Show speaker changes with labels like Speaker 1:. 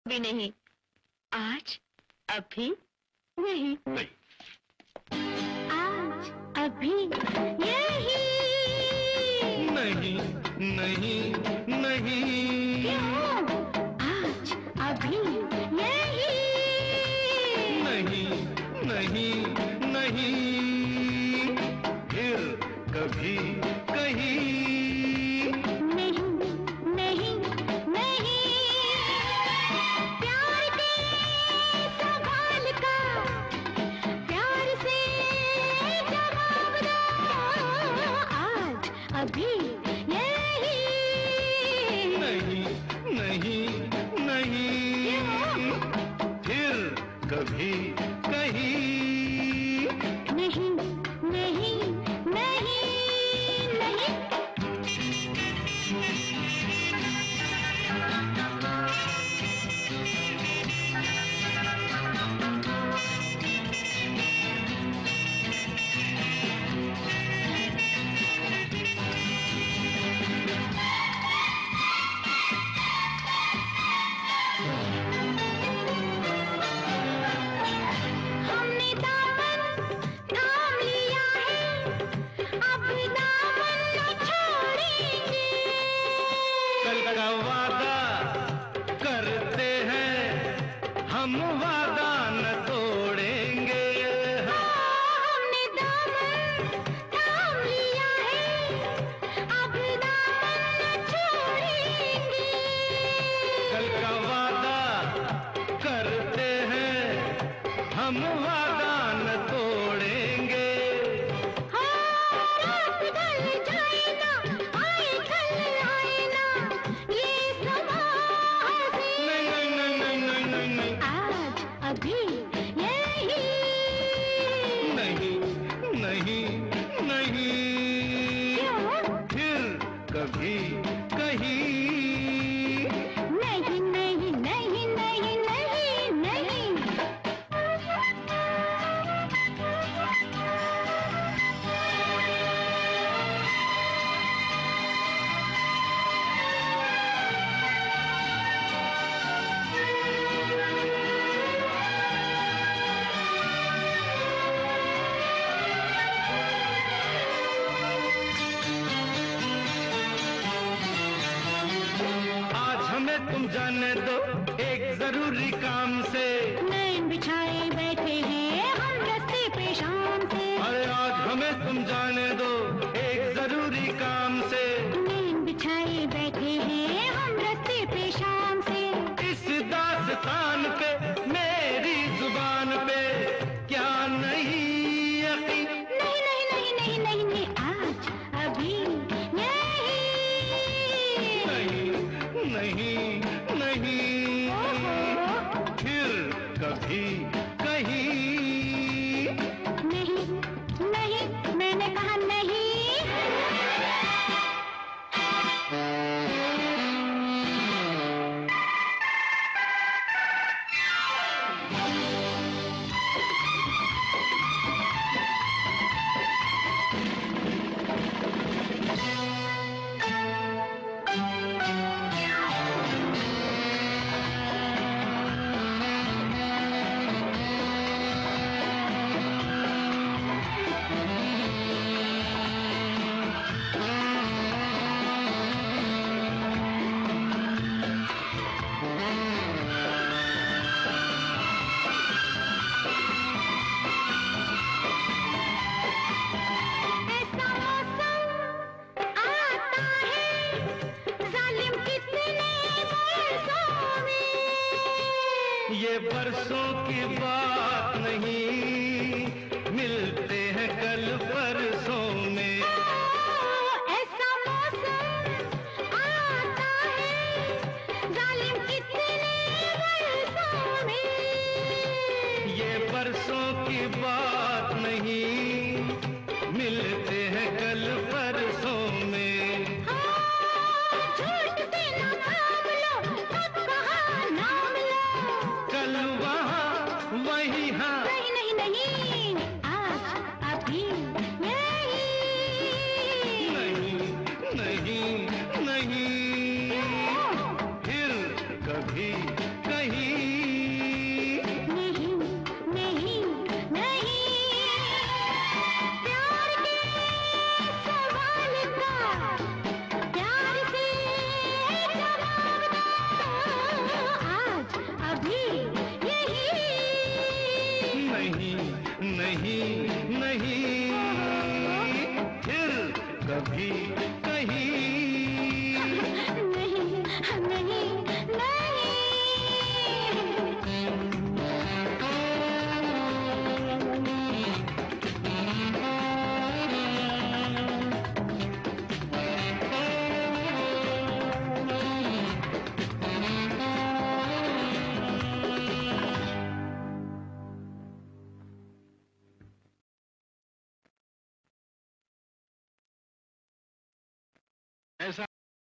Speaker 1: भी नहीं, आज अभी यही,
Speaker 2: नहीं,
Speaker 1: आज अभी यही,
Speaker 2: नहीं नहीं नहीं,
Speaker 1: क्यों? आज अभी यही,
Speaker 2: नहीं नहीं नहीं, फिर कभी कहीं,
Speaker 1: नहीं नहीं नहीं, प्यार के सवाल का प्यार से जवाब दो, आज अभी यही,
Speaker 2: नहीं नहीं नहीं, फिर कभी कहीं,
Speaker 1: नहीं नहीं नहीं नहीं। हमने दामन थाम लिया है, अब दामन न छोड़ेंगे,
Speaker 2: कल का वादा करते हैं, हम वादा न तोड़ेंगे।
Speaker 1: हमने दामन थाम लिया है, अब दामन न छोड़ेंगे,
Speaker 2: कल का वादा करते हैं, हम वादा न तोड़ेंगे।
Speaker 1: रात ढल जाए ना, आए कल आए ना, ये समा से
Speaker 2: नहीं नहीं नहीं नहीं नहीं नहीं,
Speaker 1: आज अभी यही,
Speaker 2: नहीं नहीं नहीं,
Speaker 1: क्यों?
Speaker 2: फिर कभी कहीं,
Speaker 1: नहीं नहीं नहीं नहीं नहीं नहीं।
Speaker 2: आज हमें तुम जाने दो एक जरूरी काम से।
Speaker 1: नैन बिछाए बैठे हैं हम रस्ते पे शाम से,
Speaker 2: अरे आज हमें तुम जाने दो एक जरूरी काम से।
Speaker 1: नैन बिछाए बैठे हैं हम रस्ते पे शाम से,
Speaker 2: इस दास्तान पे मेरी जुबान पे क्या नहीं यकीन,
Speaker 1: नहीं नहीं नहीं नहीं नहीं नहीं, आज अभी यही,
Speaker 2: नहीं नहीं नहीं,
Speaker 1: ओहो,
Speaker 2: फिर कभी कहीं,
Speaker 1: नहीं नहीं, मैंने कहा नहीं। ऐसा मौसम आता है जालिम कितने बरसों में,
Speaker 2: ये बरसों की बात नहीं, मिलते हैं कल परसों में।
Speaker 1: ऐसा मौसम आता है जालिम कितने बरसों में,
Speaker 2: ये बरसों की बात नहीं, मिलते हैं कल परसों में।
Speaker 1: झूठ से ना थाम लो, कब कहा नाम लो,
Speaker 2: कल वहाँ वही हाँ,
Speaker 1: नहीं नहीं नहीं, आज अभी यही,
Speaker 2: नहीं नहीं नहीं,
Speaker 1: क्यों?
Speaker 2: फिर कभी कहीं, नहीं नहीं